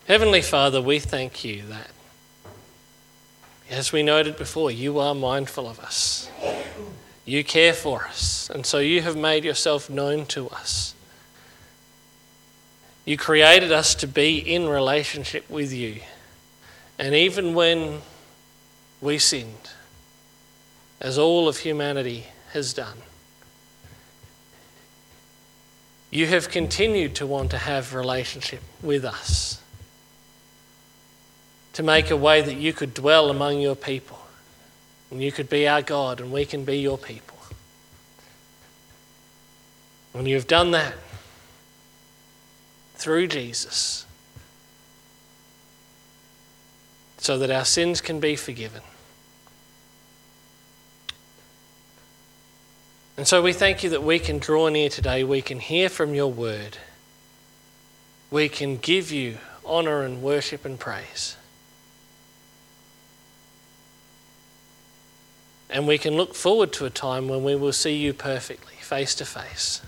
Heavenly Father, we thank you that, as we noted before, you are mindful of us. You care for us, and so you have made yourself known to us. You created us to be in relationship with you. And even when we sinned, as all of humanity has done, you have continued to want to have relationship with us, to make a way that you could dwell among your people, and you could be our God and we can be your people. When you have done that through Jesus, so that our sins can be forgiven. And so we thank you that we can draw near today, we can hear from your word, we can give you honour and worship and praise. And we can look forward to a time when we will see you perfectly, face to face.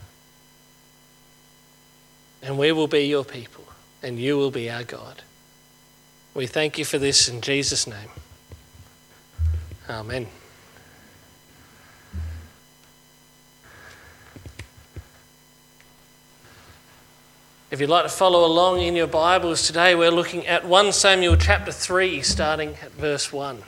And we will be your people, and you will be our God. We thank you for this in Jesus' name. Amen. If you'd like to follow along in your Bibles today, we're looking at 1 Samuel chapter 3, starting at verse 1.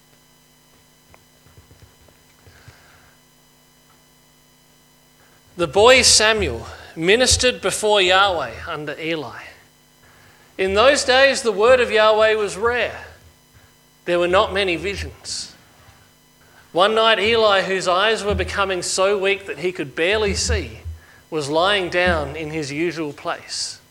The boy Samuel ministered before Yahweh under Eli. In those days, the word of Yahweh was rare. There were not many visions. One night, Eli, whose eyes were becoming so weak that he could barely see, was lying down in his usual place.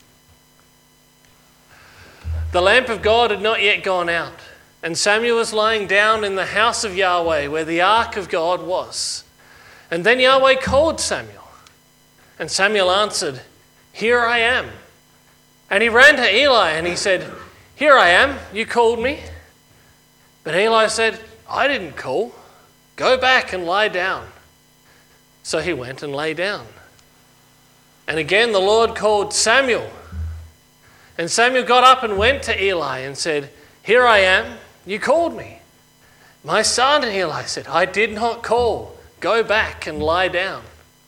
The lamp of God had not yet gone out, and Samuel was lying down in the house of Yahweh where the ark of God was. And then Yahweh called Samuel. And Samuel answered, "Here I am." And he ran to Eli and he said, "Here I am, you called me." But Eli said, "I didn't call. Go back and lie down." So he went and lay down. And again the Lord called Samuel. And Samuel got up and went to Eli and said, "Here I am, you called me." "My son," Eli said, "I did not call. Go back and lie down."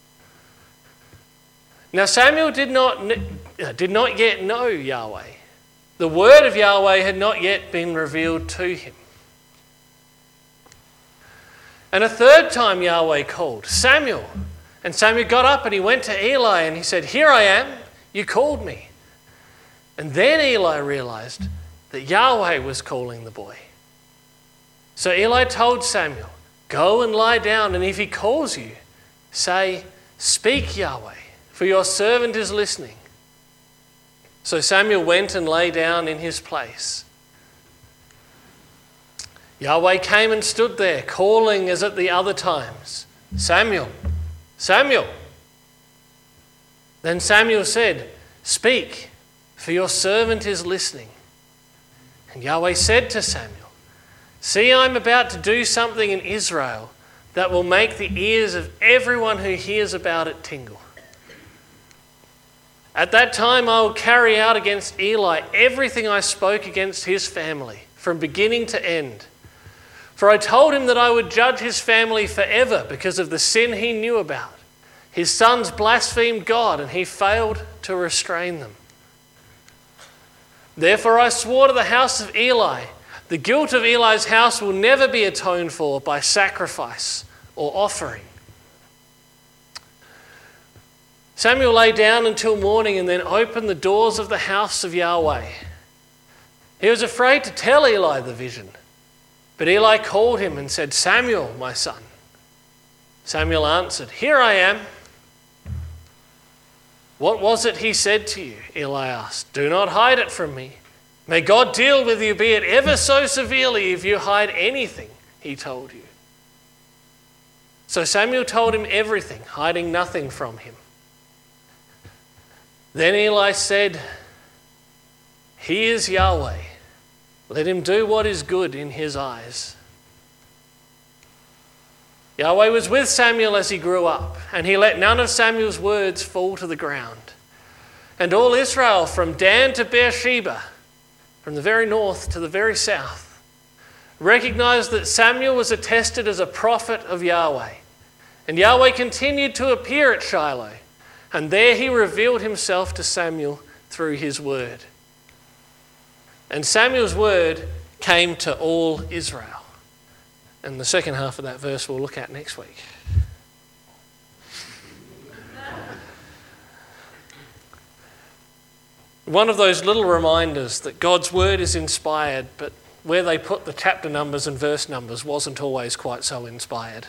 Now Samuel did not yet know Yahweh. The word of Yahweh had not yet been revealed to him. And a third time Yahweh called, "Samuel." And Samuel got up and he went to Eli and he said, "Here I am, you called me." And then Eli realized that Yahweh was calling the boy. So Eli told Samuel, "Go and lie down, and if he calls you, say, 'Speak, Yahweh, for your servant is listening.'" So Samuel went and lay down in his place. Yahweh came and stood there, calling as at the other times, "Samuel, Samuel." Then Samuel said, "Speak, for your servant is listening." And Yahweh said to Samuel, "See, I'm about to do something in Israel that will make the ears of everyone who hears about it tingle. At that time I will carry out against Eli everything I spoke against his family, from beginning to end. For I told him that I would judge his family forever because of the sin he knew about. His sons blasphemed God, and he failed to restrain them. Therefore I swore to the house of Eli, the guilt of Eli's house will never be atoned for by sacrifice or offering." Samuel lay down until morning and then opened the doors of the house of Yahweh. He was afraid to tell Eli the vision, but Eli called him and said, "Samuel, my son." Samuel answered, "Here I am." "What was it he said to you?" Eli asked. "Do not hide it from me. May God deal with you, be it ever so severely, if you hide anything he told you." So Samuel told him everything, hiding nothing from him. Then Eli said, "He is Yahweh. Let him do what is good in his eyes." Yahweh was with Samuel as he grew up, and he let none of Samuel's words fall to the ground. And all Israel, from Dan to Beersheba, from the very north to the very south, recognized that Samuel was attested as a prophet of Yahweh. And Yahweh continued to appear at Shiloh, and there he revealed himself to Samuel through his word. And Samuel's word came to all Israel. And the second half of that verse we'll look at next week. One of those little reminders that God's word is inspired, but where they put the chapter numbers and verse numbers wasn't always quite so inspired.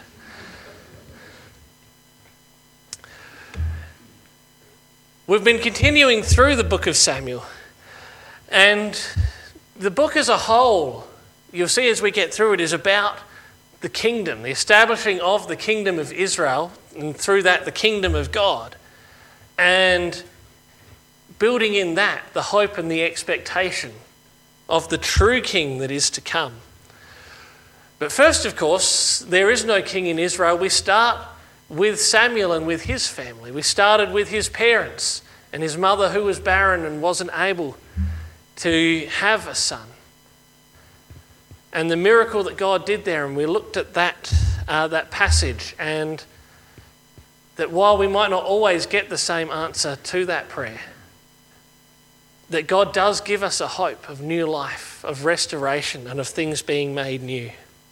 We've been continuing through the book of Samuel, and the book as a whole, you'll see as we get through it, is about the kingdom, the establishing of the kingdom of Israel, and through that the kingdom of God, and building in that the hope and the expectation of the true king that is to come. But first, of course, there is no king in Israel. We start with Samuel and with his family. We started with his parents and his mother who was barren and wasn't able to have a son. And the miracle that God did there, and we looked at that passage, and that while we might not always get the same answer to that prayer, that God does give us a hope of new life, of restoration, and of things being made new.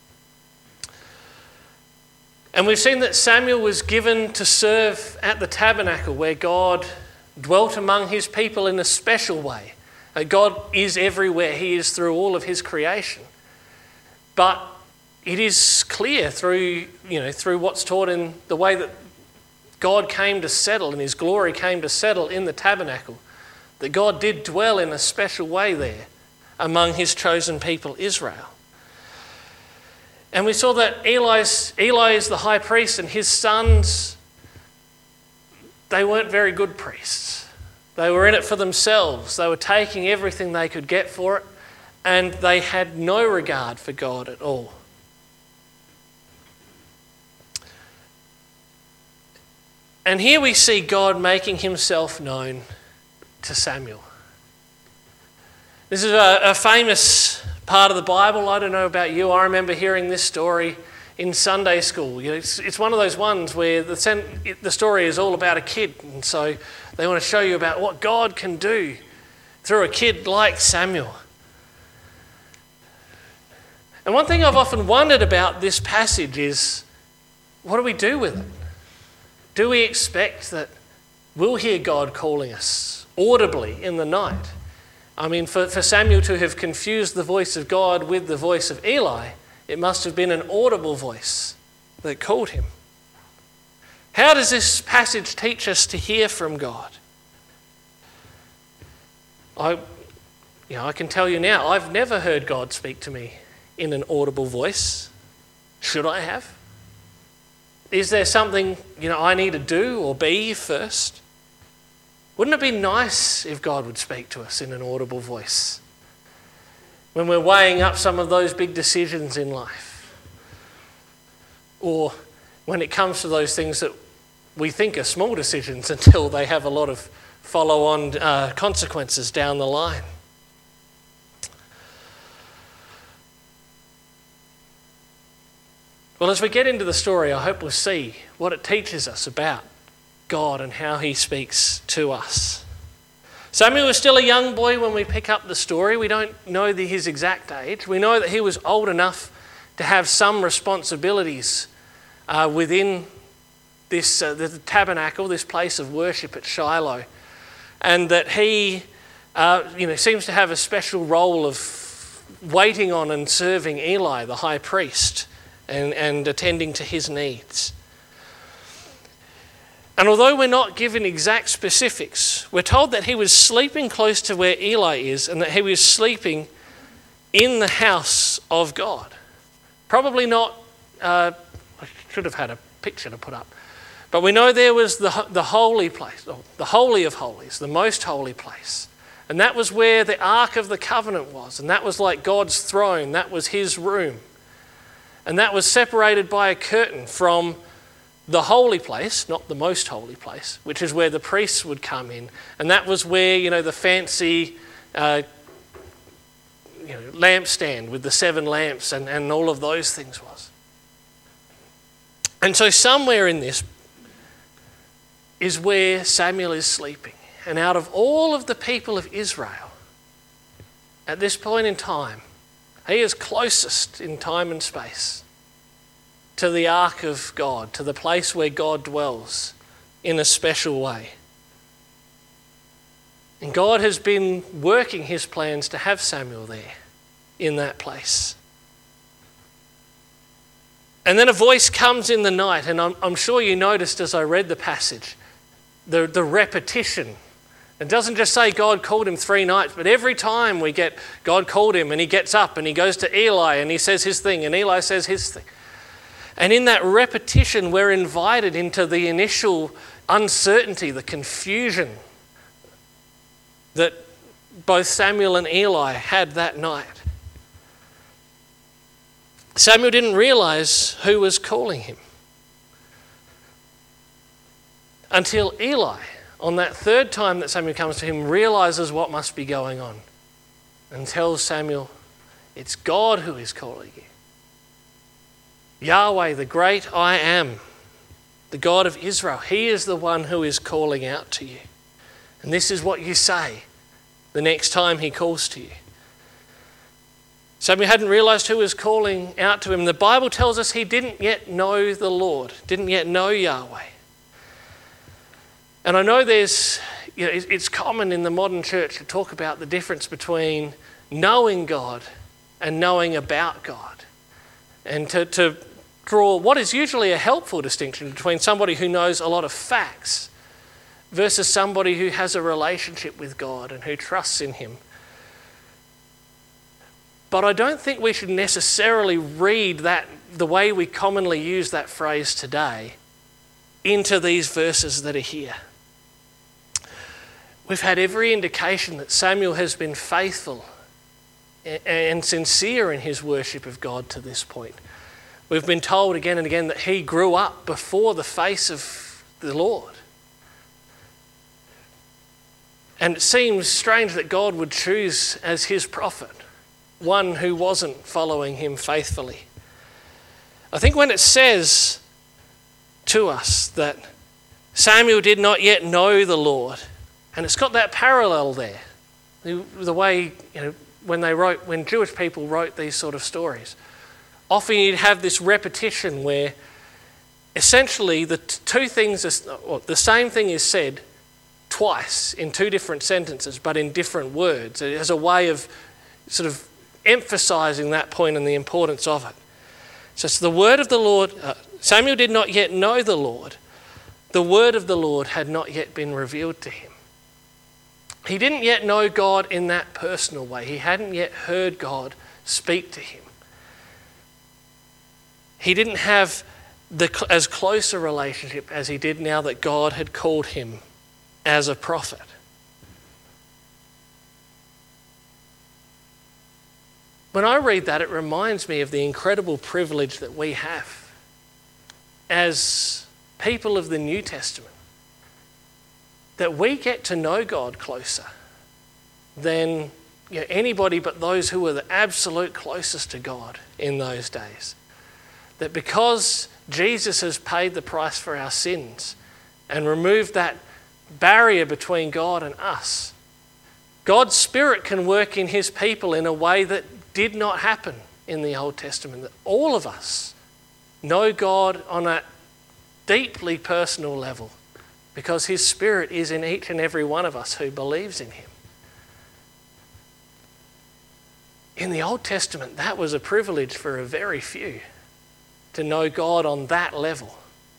And we've seen that Samuel was given to serve at the tabernacle where God dwelt among his people in a special way. God is everywhere. He is through all of his creation. But it is clear through what's taught in the way that God came to settle and his glory came to settle in the tabernacle, that God did dwell in a special way there among his chosen people, Israel. And we saw that Eli is the high priest, and his sons, they weren't very good priests. They were in it for themselves. They were taking everything they could get for it, and they had no regard for God at all. And here we see God making himself known to Samuel. This is a famous part of the Bible. I don't know about you. I remember hearing this story in Sunday school. It's one of those ones where the story is all about a kid, and so they want to show you about what God can do through a kid like Samuel. And one thing I've often wondered about this passage is, what do we do with it? Do we expect that we'll hear God calling us audibly in the night? I mean, for Samuel to have confused the voice of God with the voice of Eli, it must have been an audible voice that called him. How does this passage teach us to hear from God? I can tell you now, I've never heard God speak to me in an audible voice. Should I have? Is there something I need to do or be first? Wouldn't it be nice if God would speak to us in an audible voice when we're weighing up some of those big decisions in life? Or when it comes to those things that we think are small decisions until they have a lot of follow-on consequences down the line. Well, as we get into the story, I hope we'll see what it teaches us about God and how he speaks to us. Samuel was still a young boy when we pick up the story. We don't know his exact age. We know that he was old enough to have some responsibilities within this the tabernacle, this place of worship at Shiloh, and that he seems to have a special role of waiting on and serving Eli, the high priest, and attending to his needs. And although we're not given exact specifics, we're told that he was sleeping close to where Eli is and that he was sleeping in the house of God. Probably not, I should have had a picture to put up, but we know there was the holy place, the Holy of Holies, the most holy place. And that was where the Ark of the Covenant was, and that was like God's throne, that was his room. And that was separated by a curtain from the holy place, not the most holy place, which is where the priests would come in. And that was where, the fancy lampstand with the 7 lamps and all of those things was. And so somewhere in this is where Samuel is sleeping. And out of all of the people of Israel, at this point in time, he is closest in time and space to the ark of God, to the place where God dwells in a special way. And God has been working his plans to have Samuel there in that place. And then a voice comes in the night, and I'm sure you noticed as I read the passage, the repetition. It doesn't just say God called him 3 nights, but every time we get God called him and he gets up and he goes to Eli and he says his thing and Eli says his thing. And in that repetition, we're invited into the initial uncertainty, the confusion that both Samuel and Eli had that night. Samuel didn't realize who was calling him until Eli, on that 3rd time that Samuel comes to him, realizes what must be going on and tells Samuel, it's God who is calling you. Yahweh, the great I am, the God of Israel, he is the one who is calling out to you. And this is what you say the next time he calls to you. Samuel hadn't realized who was calling out to him. The Bible tells us he didn't yet know the Lord, didn't yet know Yahweh. And I know it's common in the modern church to talk about the difference between knowing God and knowing about God. And to draw what is usually a helpful distinction between somebody who knows a lot of facts versus somebody who has a relationship with God and who trusts in him. But I don't think we should necessarily read that the way we commonly use that phrase today into these verses that are here. We've had every indication that Samuel has been faithful and sincere in his worship of God to this point. We've been told again and again that he grew up before the face of the Lord. And it seems strange that God would choose as his prophet one who wasn't following him faithfully. I think when it says to us that Samuel did not yet know the Lord, and it's got that parallel there, the way when Jewish people wrote these sort of stories, often you'd have this repetition where essentially the same thing is said twice in 2 different sentences, but in different words, as a way of sort of emphasizing that point and the importance of it. So it's the word of the Lord. Samuel did not yet know the Lord. The word of the Lord had not yet been revealed to him. He didn't yet know God in that personal way. He hadn't yet heard God speak to him. He didn't have as close a relationship as he did now that God had called him as a prophet. When I read that, it reminds me of the incredible privilege that we have as people of the New Testament, that we get to know God closer than anybody but those who were the absolute closest to God in those days. That because Jesus has paid the price for our sins and removed that barrier between God and us, God's Spirit can work in his people in a way that did not happen in the Old Testament. That all of us know God on a deeply personal level because his Spirit is in each and every one of us who believes in him. In the Old Testament, that was a privilege for a very few to know God on that level.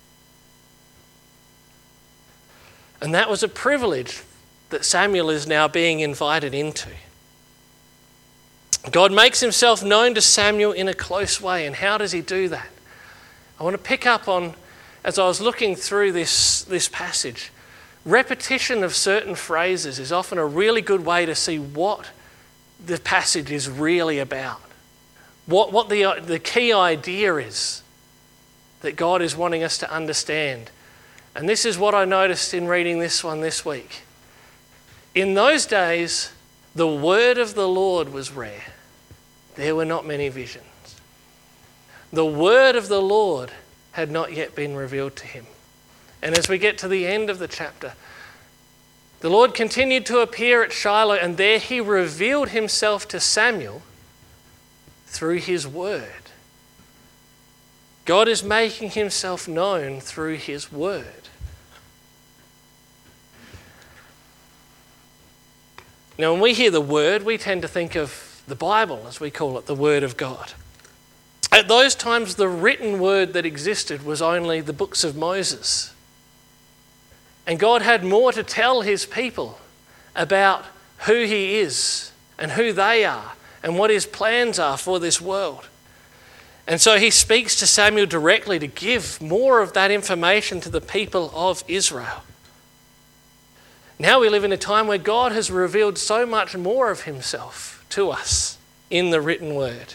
And that was a privilege that Samuel is now being invited into. God makes himself known to Samuel in a close way. And how does he do that? I want to pick up on, as I was looking through this passage, repetition of certain phrases is often a really good way to see what the passage is really about. What the key idea is that God is wanting us to understand. And this is what I noticed in reading this one this week. In those days, the word of the Lord was rare. there were not many visions. The word of the Lord had not yet been revealed to him. And as we get to the end of the chapter, the Lord continued to appear at Shiloh, and there he revealed himself to Samuel through his word. God is making himself known through his word. Now, when we hear the word, we tend to think of the Bible, as we call it, the word of God. At those times, the written word that existed was only the books of Moses. And God had more to tell his people about who he is and who they are and what his plans are for this world. And so he speaks to Samuel directly to give more of that information to the people of Israel. Now we live in a time where God has revealed so much more of himself to us in the written word.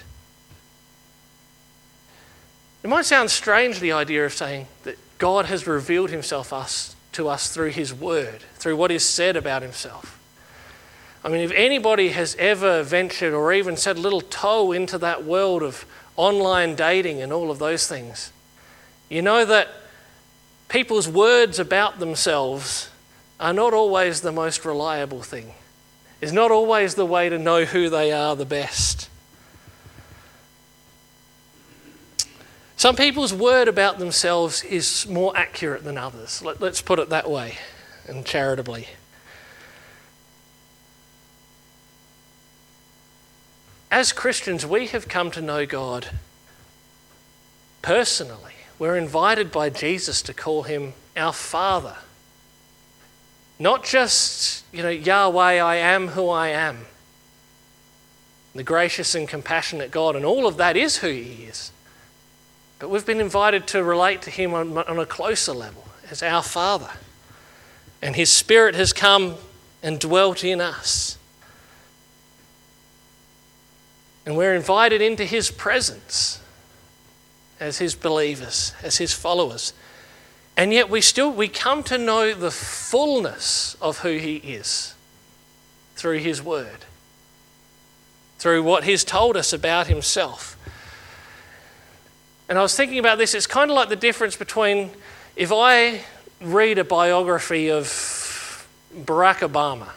It might sound strange, the idea of saying that God has revealed himself to us through his word, through what is said about himself. I mean, if anybody has ever ventured or even set a little toe into that world of online dating and all of those things, you know that people's words about themselves are not always the most reliable thing. It's not always the way to know who they are the best. Some people's word about themselves is more accurate than others. Let's put it that way, and charitably. As Christians, we have come to know God personally. We're invited by Jesus to call him our Father. Not just, Yahweh, I am who I am. The gracious and compassionate God, and all of that is who he is. But we've been invited to relate to him on a closer level as our Father. And his Spirit has come and dwelt in us. And we're invited into his presence as his believers, as his followers. And yet we come to know the fullness of who he is through his word, through what he's told us about himself. And I was thinking about this, it's kind of like the difference between if I read a biography of Barack Obama,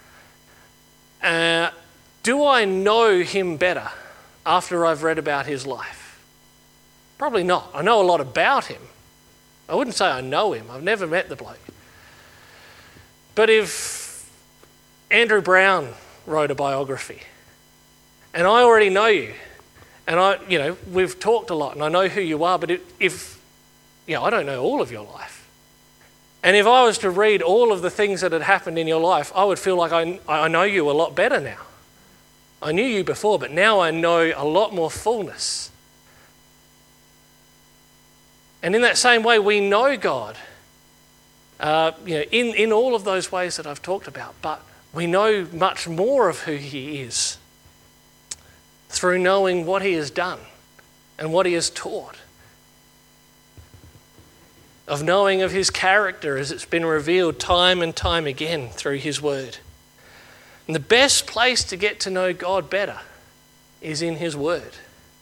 do I know him better after I've read about his life? Probably not. I know a lot about him. I wouldn't say I know him. I've never met the bloke. But if Andrew Brown wrote a biography and I already know you, and we've talked a lot and I know who you are, but I don't know all of your life. And if I was to read all of the things that had happened in your life, I would feel like I know you a lot better now. I knew you before, but now I know a lot more fullness. And in that same way, we know God, in all of those ways that I've talked about, but we know much more of who he is through knowing what he has done and what he has taught, of knowing of his character as it's been revealed time and time again through his word. And the best place to get to know God better is in his word.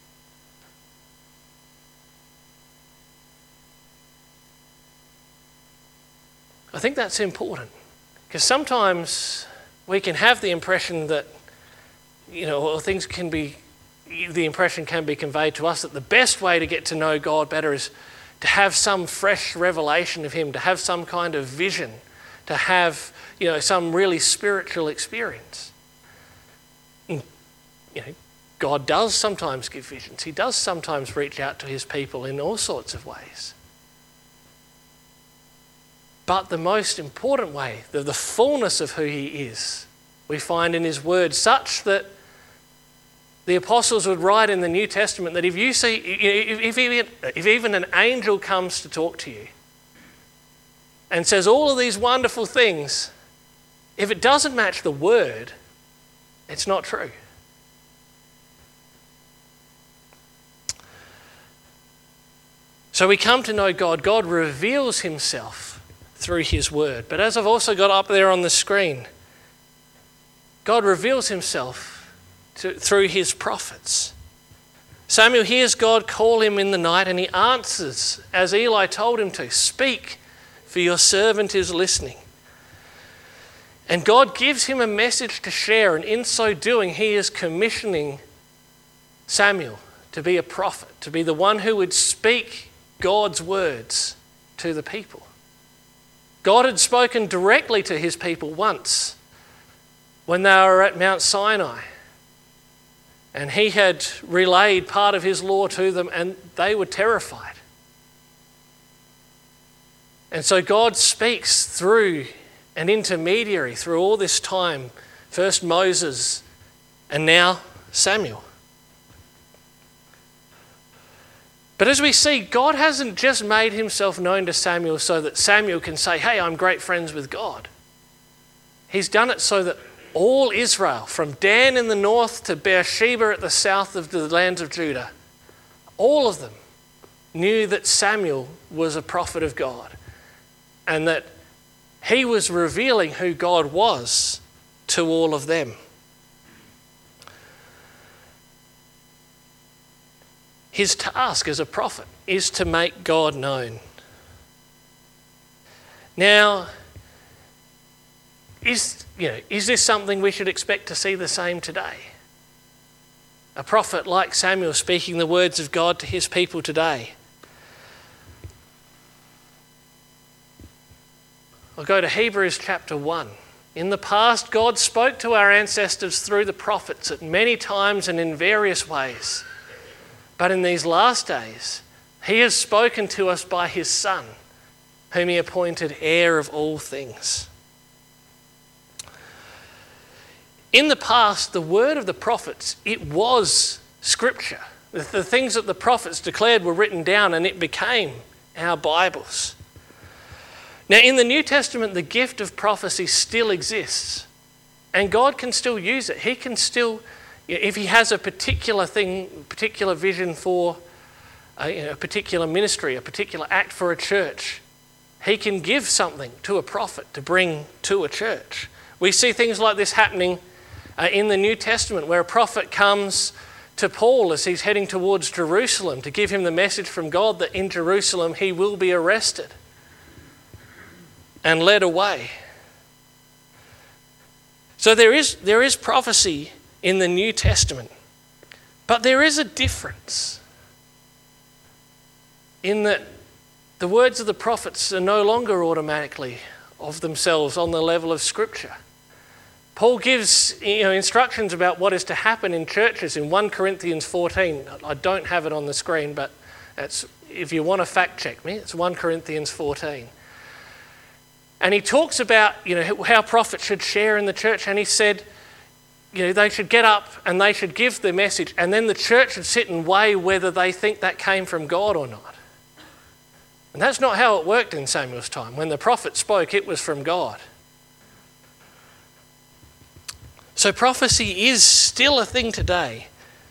I think that's important because sometimes we can have the impression that, the impression can be conveyed to us that the best way to get to know God better is to have some fresh revelation of him, to have some kind of vision, to have, some really spiritual experience. And, God does sometimes give visions. He does sometimes reach out to his people in all sorts of ways. But the most important way, the fullness of who he is, we find in his word, such that the apostles would write in the New Testament that if even an angel comes to talk to you and says all of these wonderful things, if it doesn't match the word, it's not true. So we come to know God. God reveals himself through his word. But as I've also got up there on the screen, God reveals himself through his prophets. Samuel hears God call him in the night and he answers as Eli told him to. Speak, for your servant is listening. And God gives him a message to share, and in so doing he is commissioning Samuel to be a prophet, to be the one who would speak God's words to the people. God had spoken directly to his people once when they were at Mount Sinai, and he had relayed part of his law to them and they were terrified. And so God speaks through an intermediary through all this time, first Moses and now Samuel. But as we see, God hasn't just made himself known to Samuel so that Samuel can say, hey, I'm great friends with God. He's done it so that all Israel, from Dan in the north to Beersheba at the south of the lands of Judah, all of them knew that Samuel was a prophet of God and that he was revealing who God was to all of them. His task as a prophet is to make God known. Now, is this something we should expect to see the same today? A prophet like Samuel speaking the words of God to his people today. I'll go to Hebrews chapter 1. In the past, God spoke to our ancestors through the prophets at many times and in various ways. But in these last days, he has spoken to us by his Son, whom he appointed heir of all things. In the past, the word of the prophets, it was scripture. The things that the prophets declared were written down and it became our Bibles. Now, in the New Testament, the gift of prophecy still exists, and God can still use it. He can still, if he has a particular thing, particular vision for a particular ministry, a particular act for a church, he can give something to a prophet to bring to a church. We see things like this happening in the New Testament, where a prophet comes to Paul as he's heading towards Jerusalem to give him the message from God that in Jerusalem he will be arrested and led away. So there is prophecy in the New Testament, but there is a difference in that the words of the prophets are no longer automatically of themselves on the level of Scripture. Paul gives instructions about what is to happen in churches in 1 Corinthians 14. I don't have it on the screen, but if you want to fact check me, it's 1 Corinthians 14. And he talks about how prophets should share in the church, and he said they should get up and they should give the message, and then the church should sit and weigh whether they think that came from God or not. And that's not how it worked in Samuel's time. When the prophet spoke, it was from God. So prophecy is still a thing today,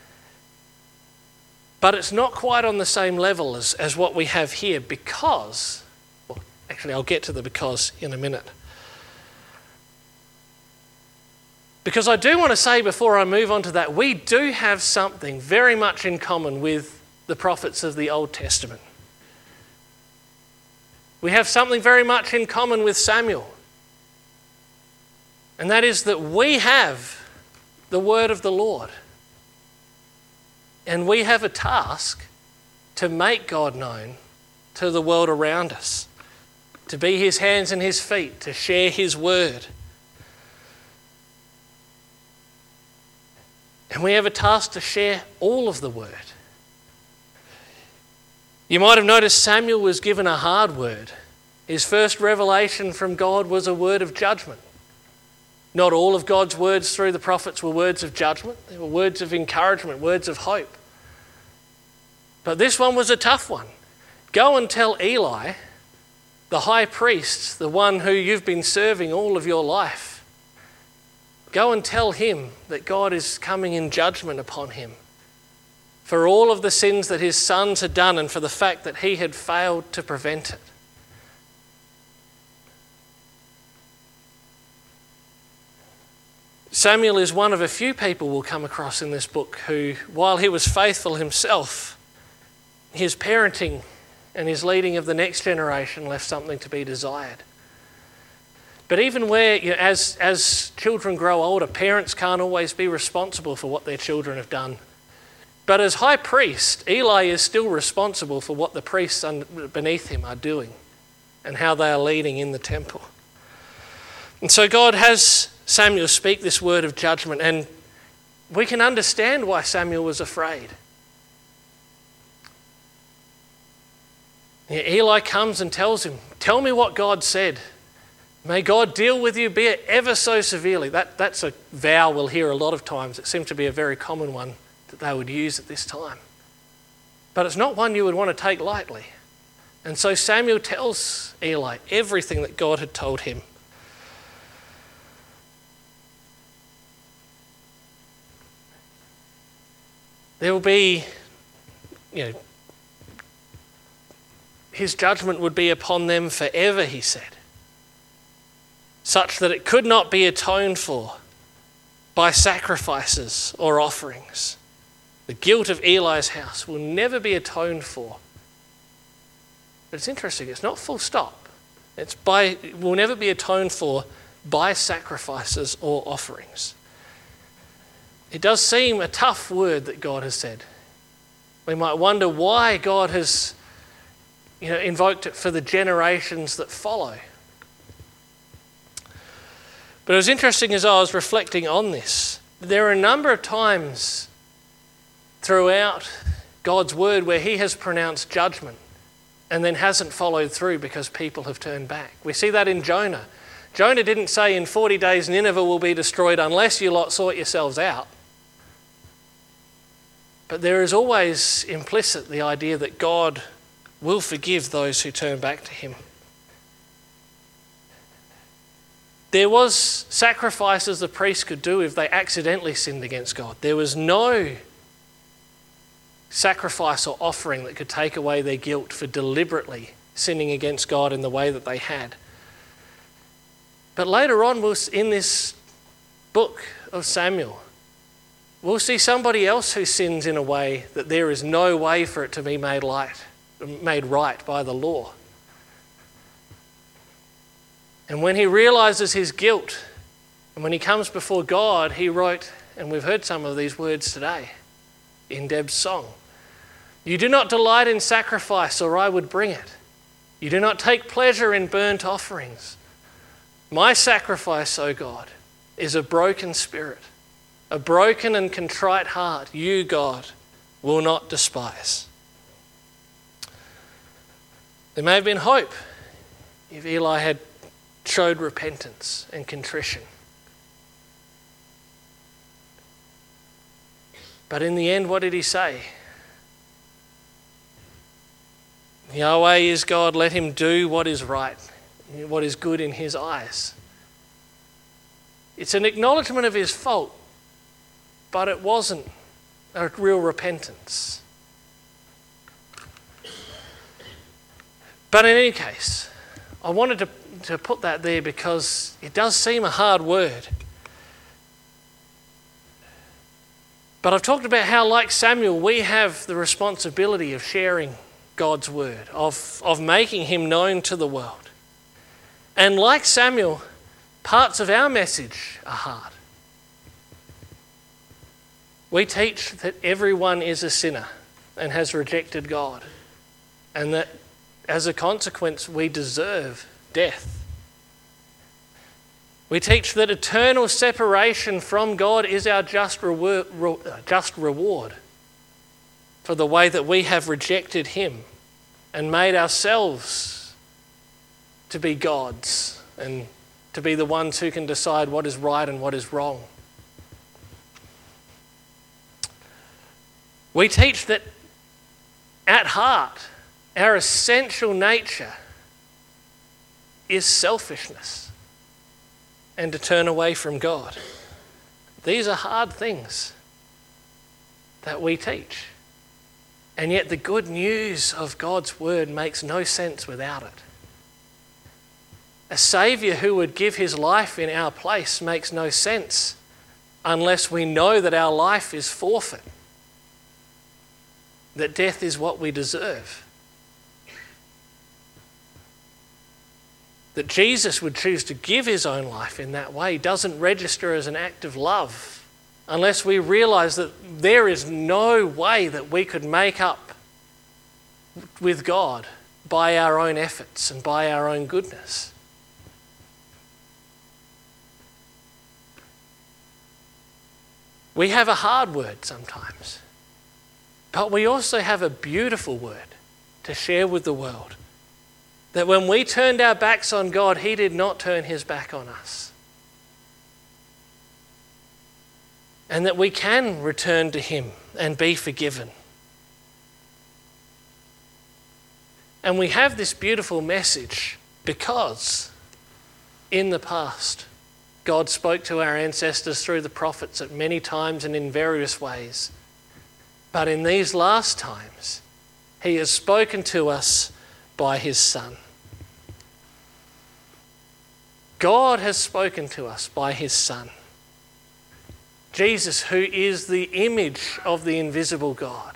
but it's not quite on the same level as what we have here because, well, actually I'll get to the because in a minute. Because I do want to say before I move on to that, we do have something very much in common with the prophets of the Old Testament. We have something very much in common with Samuel. And that is that we have the word of the Lord. And we have a task to make God known to the world around us, to be his hands and his feet, to share his word. And we have a task to share all of the word. You might have noticed Samuel was given a hard word. His first revelation from God was a word of judgment. Not all of God's words through the prophets were words of judgment. They were words of encouragement, words of hope. But this one was a tough one. Go and tell Eli, the high priest, the one who you've been serving all of your life. Go and tell him that God is coming in judgment upon him for all of the sins that his sons had done and for the fact that he had failed to prevent it. Samuel is one of a few people we'll come across in this book who, while he was faithful himself, his parenting and his leading of the next generation left something to be desired. But even where, as children grow older, parents can't always be responsible for what their children have done. But as high priest, Eli is still responsible for what the priests beneath him are doing and how they are leading in the temple. And so God has Samuel speak this word of judgment, and we can understand why Samuel was afraid. Eli comes and tells him, "Tell me what God said. May God deal with you, be it ever so severely." That's a vow we'll hear a lot of times. It seems to be a very common one that they would use at this time. But it's not one you would want to take lightly. And so Samuel tells Eli everything that God had told him. There will be, his judgment would be upon them forever, he said, such that it could not be atoned for by sacrifices or offerings. The guilt of Eli's house will never be atoned for. But it's interesting, it's not full stop. It will never be atoned for by sacrifices or offerings. It does seem a tough word that God has said. We might wonder why God has invoked it for the generations that follow. But it was interesting as I was reflecting on this, there are a number of times throughout God's word where he has pronounced judgment and then hasn't followed through because people have turned back. We see that in Jonah. Jonah didn't say in 40 days Nineveh will be destroyed unless you lot sort yourselves out. But there is always implicit the idea that God will forgive those who turn back to him. There was sacrifices the priests could do if they accidentally sinned against God. There was no sacrifice or offering that could take away their guilt for deliberately sinning against God in the way that they had. But later on, in this book of Samuel, we'll see somebody else who sins in a way that there is no way for it to be made right by the law. And when he realises his guilt, and when he comes before God, he wrote, and we've heard some of these words today in Deb's song, "You do not delight in sacrifice, or I would bring it. You do not take pleasure in burnt offerings. My sacrifice, O God, is a broken spirit, a broken and contrite heart. You, God, will not despise." There may have been hope if Eli had showed repentance and contrition. But in the end, what did he say? Yahweh is God, let him do what is right, what is good in his eyes. It's an acknowledgement of his fault, but it wasn't a real repentance. But in any case, I wanted to put that there because it does seem a hard word. But I've talked about how, like Samuel, we have the responsibility of sharing God's word, of making him known to the world. And like Samuel, parts of our message are hard. We teach that everyone is a sinner and has rejected God, and that as a consequence we deserve death. We teach that eternal separation from God is our just reward for the way that we have rejected him and made ourselves to be gods and to be the ones who can decide what is right and what is wrong. We teach that at heart, our essential nature is selfishness and to turn away from God. These are hard things that we teach. And yet the good news of God's word makes no sense without it. A Saviour who would give his life in our place makes no sense unless we know that our life is forfeit, that death is what we deserve. That Jesus would choose to give his own life in that way doesn't register as an act of love unless we realise that there is no way that we could make up with God by our own efforts and by our own goodness. We have a hard word sometimes, but we also have a beautiful word to share with the world. That when we turned our backs on God, he did not turn his back on us. And that we can return to him and be forgiven. And we have this beautiful message because in the past, God spoke to our ancestors through the prophets at many times and in various ways. But in these last times, he has spoken to us by his Son. God has spoken to us by his Son. Jesus, who is the image of the invisible God.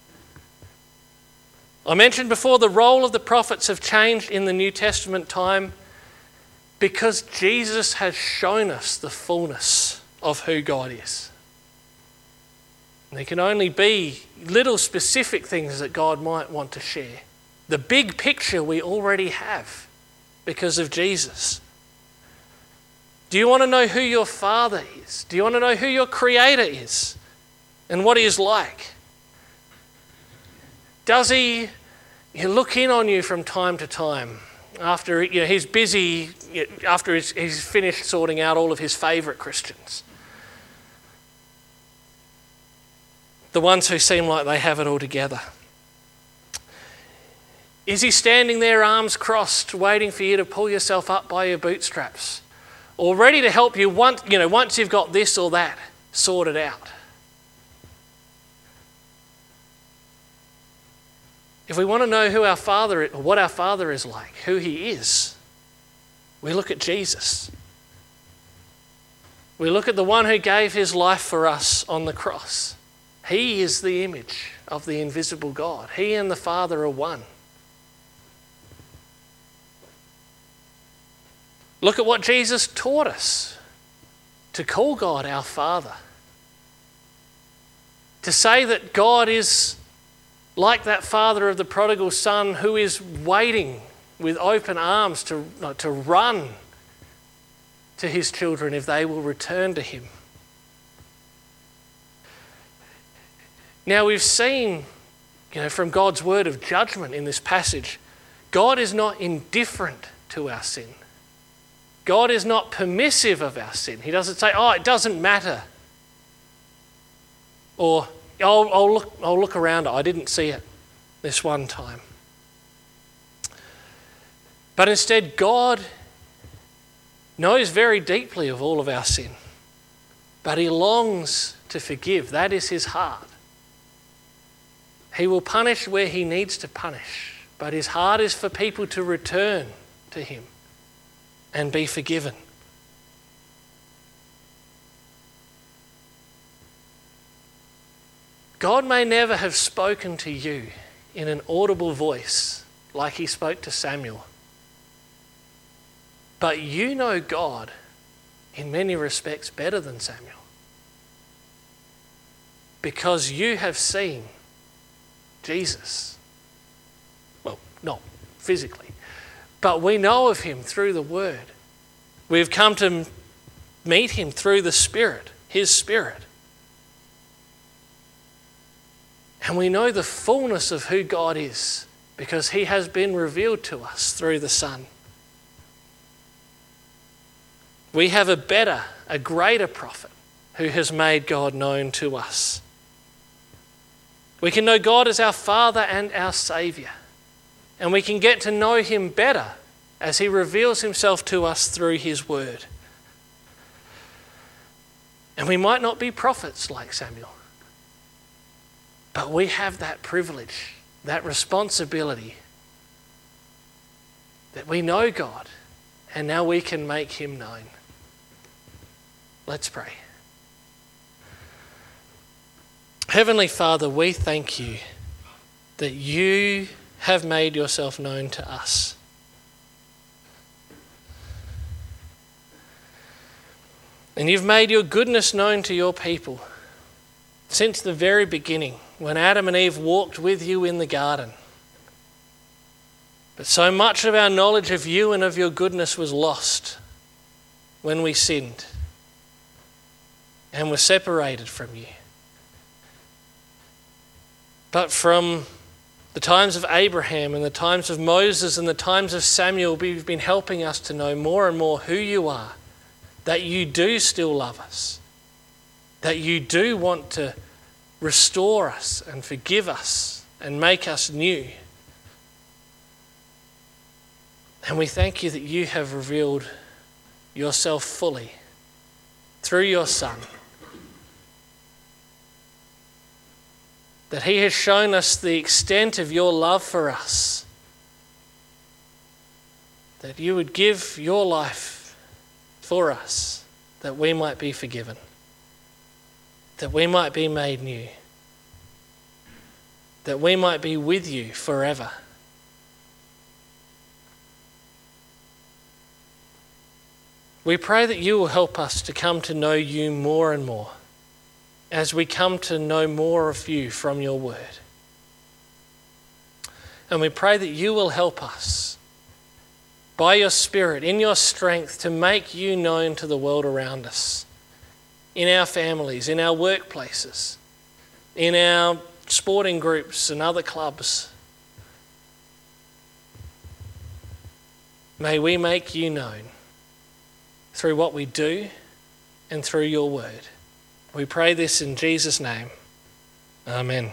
I mentioned before the role of the prophets have changed in the New Testament time because Jesus has shown us the fullness of who God is. And there can only be little specific things that God might want to share. The big picture we already have because of Jesus. Do you want to know who your Father is? Do you want to know who your Creator is and what he is like? Does he look in on you from time to time after he's busy, after he's finished sorting out all of his favourite Christians? The ones who seem like they have it all together. Is he standing there arms crossed waiting for you to pull yourself up by your bootstraps? Or ready to help you once you've got this or that sorted out? If we want to know who our Father, what our Father is like, who he is, we look at Jesus. We look at the one who gave his life for us on the cross. He is the image of the invisible God. He and the Father are one. Look at what Jesus taught us, to call God our Father. To say that God is like that father of the prodigal son who is waiting with open arms to run to his children if they will return to him. Now we've seen, from God's word of judgment in this passage, God is not indifferent to our sin. God is not permissive of our sin. He doesn't say, it doesn't matter. Or, I'll look around. I didn't see it this one time. But instead, God knows very deeply of all of our sin. But he longs to forgive. That is his heart. He will punish where he needs to punish. But his heart is for people to return to him and be forgiven. God may never have spoken to you in an audible voice like he spoke to Samuel. But you know God in many respects better than Samuel. Because you have seen Jesus. Well, not physically. But we know of him through the Word. We've come to meet him through the Spirit, his Spirit. And we know the fullness of who God is because he has been revealed to us through the Son. We have a greater prophet who has made God known to us. We can know God as our Father and our Saviour. And we can get to know him better as he reveals himself to us through his word. And we might not be prophets like Samuel, but we have that privilege, that responsibility, that we know God and now we can make him known. Let's pray. Heavenly Father, we thank you that you have made yourself known to us. And you've made your goodness known to your people since the very beginning, when Adam and Eve walked with you in the garden. But so much of our knowledge of you and of your goodness was lost when we sinned and were separated from you. But from the times of Abraham and the times of Moses and the times of Samuel, you've been helping us to know more and more who you are, that you do still love us, that you do want to restore us and forgive us and make us new. And we thank you that you have revealed yourself fully through your Son, that he has shown us the extent of your love for us, that you would give your life for us, that we might be forgiven, that we might be made new, that we might be with you forever. We pray that you will help us to come to know you more and more as we come to know more of you from your word. And we pray that you will help us by your Spirit, in your strength, to make you known to the world around us, in our families, in our workplaces, in our sporting groups and other clubs. May we make you known through what we do and through your word. We pray this in Jesus' name. Amen.